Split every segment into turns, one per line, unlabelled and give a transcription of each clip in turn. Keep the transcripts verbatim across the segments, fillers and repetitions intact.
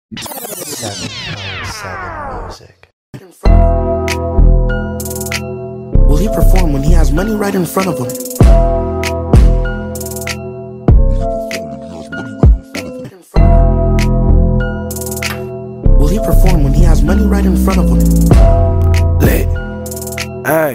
seven seven Music.
Will he perform when he has money right in front of him? Will he perform when he has money right in front of him?
Lit. Hey.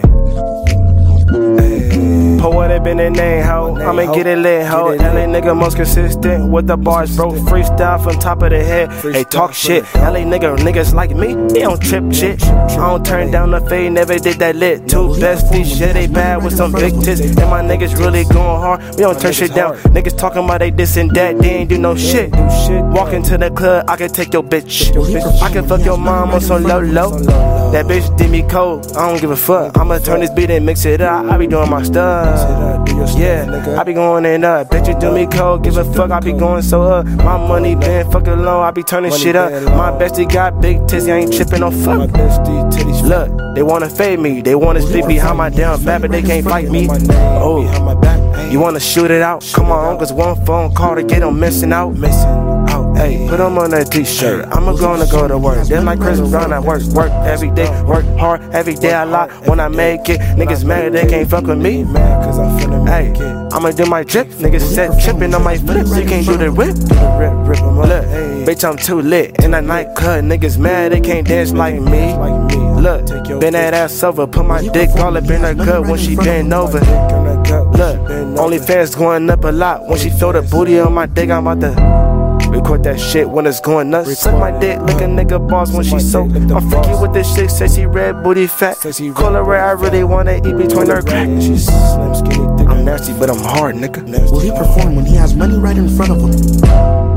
Poetic in the name, ho. I'ma get it lit, ho. L A nigga most consistent with the bars, bro. Freestyle from top of the head. Hey, talk shit. L A nigga, niggas like me, they don't trip shit. I don't turn down the fade, never did that lit. Two besties, shit, they bad with some big tits. And my niggas really going hard, we don't turn shit down. Niggas talking about they this and that, they ain't do no shit. Walk into the club, I can take your bitch. I can fuck your mom on some low low. That bitch did me cold, I don't give a fuck. I'ma turn this beat and mix it up, I be doing my stuff. Yeah, I be going in up. Bitch, you do me cold, give a fuck, I be going so up. My money been fucking low, I be turning shit up. My bestie got big tits, I ain't tripping on fuck. Look, they wanna fade me, they wanna sleep behind my damn back, but they can't fight me. Oh, you wanna shoot it out? Come on, cause one phone call to get them missing out. Hey, put them on that t-shirt, I'ma gonna go to work. Then like Chris Brown, I work, work every day, work hard every day I lie. When I make it, niggas mad they can't fuck with me. Hey, I'ma do my drip, niggas said tripping on my flip, you can't do the rip. Look, bitch I'm too lit, in a nightclub, niggas mad they can't dance like me. Look, bend that ass over, put my dick all up in her gut when she bend over. Look, OnlyFans going up a lot, when she feel the booty on my dick I'm about to record that shit when it's going nuts. Suck my dick like a nigga boss when she so. I'm freaky with this shit, says she red booty fat. Call her where I really wanna eat between her crack. I'm nasty but I'm hard, nigga.
Will he perform when he has money right in front of him?